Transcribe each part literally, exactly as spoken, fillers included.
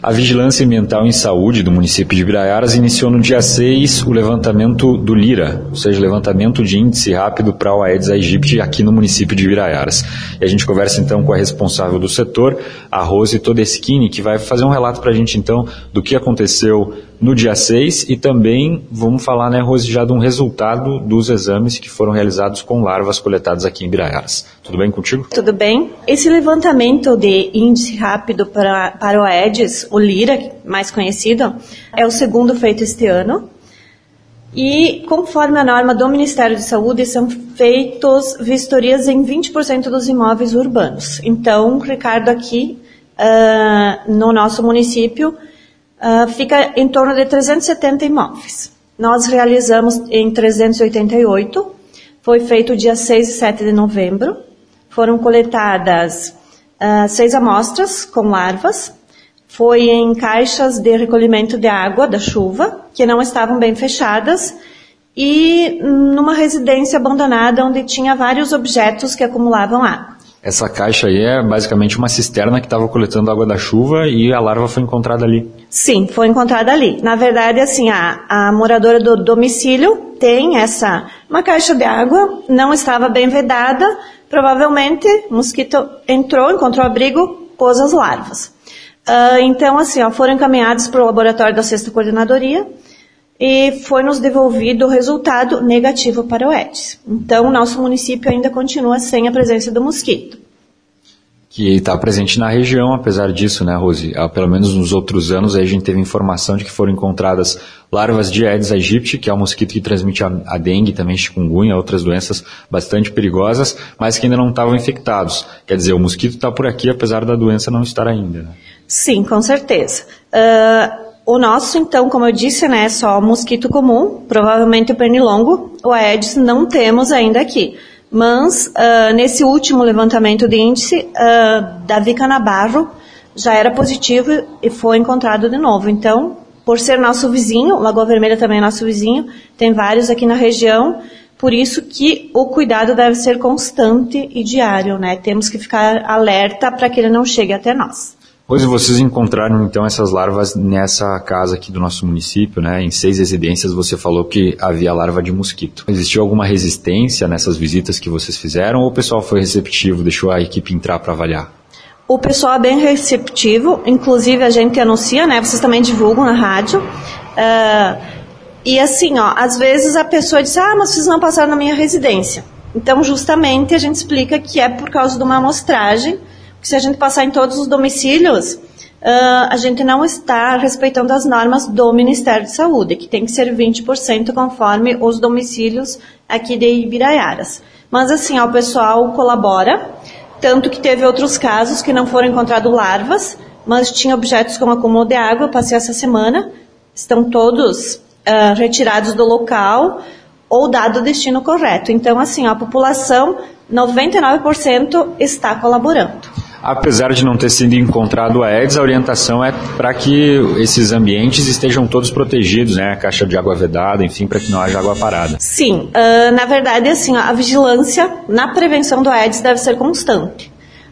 A Vigilância Ambiental em Saúde do município de Ibiraiaras iniciou no dia seis o levantamento do LIRA, ou seja, levantamento de índice rápido para o Aedes aegypti aqui no município de Ibiraiaras. E a gente conversa então com a responsável do setor, a Rose Todeschini, que vai fazer um relato para a gente então do que aconteceu no dia seis e também vamos falar, né, Rose, já de um resultado dos exames que foram realizados com larvas coletadas aqui em Ibiraiaras. Tudo bem contigo? Tudo bem. Esse levantamento de índice rápido para, para o Aedes, o LIRA, mais conhecido, é o segundo feito este ano. E, conforme a norma do Ministério de Saúde, são feitos vistorias em vinte por cento dos imóveis urbanos. Então, Ricardo, aqui uh, no nosso município, Uh, fica em torno de trezentos e setenta imóveis. Nós realizamos em trezentos e oitenta e oito, foi feito dia seis e sete de novembro, foram coletadas uh, seis amostras com larvas, foi em caixas de recolhimento de água da chuva, que não estavam bem fechadas, e numa residência abandonada onde tinha vários objetos que acumulavam água. Essa caixa aí é basicamente uma cisterna que estava coletando água da chuva e a larva foi encontrada ali. Sim, foi encontrada ali. Na verdade, assim, a, a moradora do domicílio tem essa, uma caixa de água, não estava bem vedada, provavelmente o mosquito entrou, encontrou abrigo, pôs as larvas. Uh, então, assim, ó, foram encaminhados para o laboratório da sexta coordenadoria e foi nos devolvido o resultado negativo para o Aedes. Então, nosso município ainda continua sem a presença do mosquito. Que está presente na região, apesar disso, né, Rose? Pelo menos nos outros anos, aí a gente teve informação de que foram encontradas larvas de Aedes aegypti, que é um mosquito que transmite a, a dengue, também chikungunya, outras doenças bastante perigosas, mas que ainda não estavam infectados. Quer dizer, o mosquito está por aqui, apesar da doença não estar ainda, né? Sim, com certeza. Uh... O nosso, então, como eu disse, né, é só mosquito comum, provavelmente o pernilongo. O Aedes não temos ainda aqui. Mas, uh, nesse último levantamento de índice, uh, Davi Canabarro já era positivo e foi encontrado de novo. Então, por ser nosso vizinho, Lagoa Vermelha também é nosso vizinho, tem vários aqui na região, por isso que o cuidado deve ser constante e diário, né? Temos que ficar alerta para que ele não chegue até nós. Pois vocês encontraram então essas larvas nessa casa aqui do nosso município, né? Em seis residências você falou que havia larva de mosquito. Existiu alguma resistência nessas visitas que vocês fizeram ou o pessoal foi receptivo, deixou a equipe entrar para avaliar? O pessoal é bem receptivo, inclusive a gente anuncia, né? Vocês também divulgam na rádio. Uh, e assim, ó, às vezes a pessoa diz, ah, mas vocês não passaram na minha residência. Então, justamente, a gente explica que é por causa de uma amostragem. Se a gente passar em todos os domicílios, uh, a gente não está respeitando as normas do Ministério de Saúde, que tem que ser vinte por cento conforme os domicílios aqui de Ibiraiaras. Mas assim, ó, o pessoal colabora, tanto que teve outros casos que não foram encontrados larvas, mas tinha objetos com acúmulo de água. Eu passei essa semana, estão todos uh, retirados do local ou dado o destino correto. Então, assim, ó, a população, noventa e nove por cento está colaborando. Apesar de não ter sido encontrado o Aedes, a orientação é para que esses ambientes estejam todos protegidos, né? Caixa de água vedada, enfim, para que não haja água parada. Sim, uh, na verdade, assim, a vigilância na prevenção do Aedes deve ser constante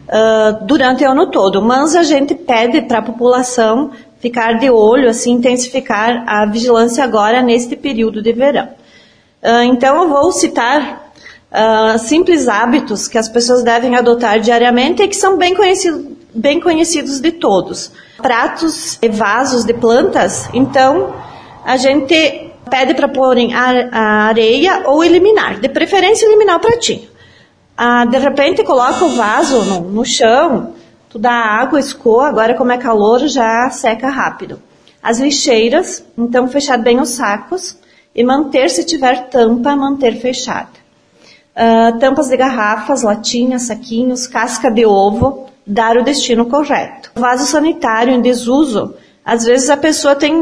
uh, durante o ano todo, mas a gente pede para a população ficar de olho, assim, intensificar a vigilância agora neste período de verão. Uh, então, eu vou citar Uh, simples hábitos que as pessoas devem adotar diariamente e que são bem, conhecido, bem conhecidos de todos. Pratos e vasos de plantas, então a gente pede para pôr a, a areia ou eliminar, de preferência eliminar o pratinho. Uh, de repente coloca o vaso no, no chão, tu dá água, escoa, agora como é calor já seca rápido. As lixeiras, então fechar bem os sacos e manter, se tiver tampa, manter fechada. Uh, tampas de garrafas, latinhas, saquinhos, casca de ovo, dar o destino correto. Vaso sanitário em desuso, às vezes a pessoa tem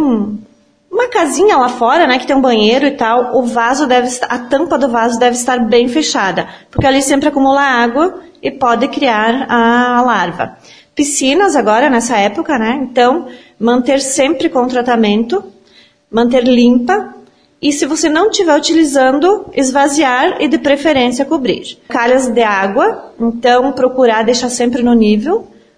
uma casinha lá fora, né, que tem um banheiro e tal, o vaso deve estar, a tampa do vaso deve estar bem fechada, porque ali sempre acumula água e pode criar a, a larva. Piscinas agora, nessa época, né, então manter sempre com tratamento, manter limpa. E se você não estiver utilizando, esvaziar e de preferência cobrir. Calhas de água, então procurar deixar sempre no nível.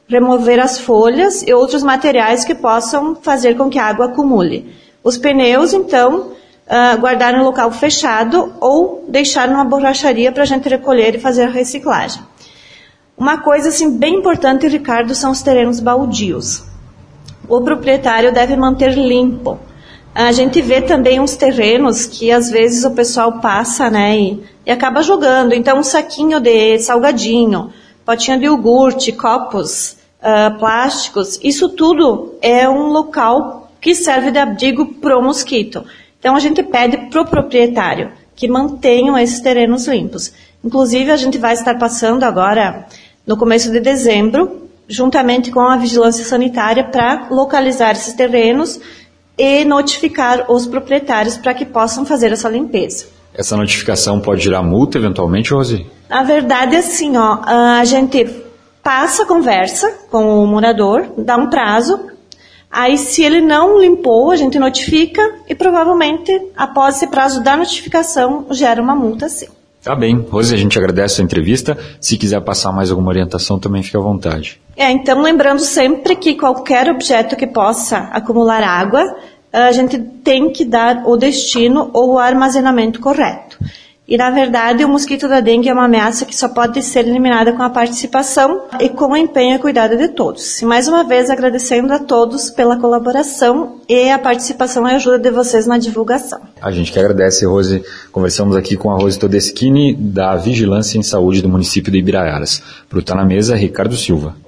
remover as folhas e outros materiais que possam fazer com que a água acumule. Os pneus, então, uh, guardar em local fechado ou deixar numa borracharia para a gente recolher e fazer a reciclagem. Uma coisa assim, bem importante, Ricardo, são os terrenos baldios. O proprietário deve manter limpo. A gente vê também uns terrenos que às vezes o pessoal passa, né, e, e acaba jogando. Então, um saquinho de salgadinho, potinho de iogurte, copos uh, plásticos, isso tudo é um local que serve de abrigo para o mosquito. Então, a gente pede para o proprietário que mantenham esses terrenos limpos. Inclusive, a gente vai estar passando agora, no começo de dezembro, juntamente com a vigilância sanitária, para localizar esses terrenos e notificar os proprietários para que possam fazer essa limpeza. Essa notificação pode gerar multa eventualmente, Rose? Na verdade, assim, ó, a gente passa a conversa com o morador, dá um prazo, aí se ele não limpou, a gente notifica e provavelmente, após esse prazo da notificação, gera uma multa, sim. Tá bem. Rose, a gente agradece a entrevista. Se quiser passar mais alguma orientação, também fique à vontade. É, então, lembrando sempre que qualquer objeto que possa acumular água, a gente tem que dar o destino ou o armazenamento correto. E, na verdade, o mosquito da dengue é uma ameaça que só pode ser eliminada com a participação e com o empenho e cuidado de todos. E, mais uma vez, agradecendo a todos pela colaboração e a participação e ajuda de vocês na divulgação. A gente que agradece, Rose. Conversamos aqui com a Rose Todeschini, da Vigilância em Saúde do município de Ibiraiaras. Para o Tá na Mesa, Ricardo Silva.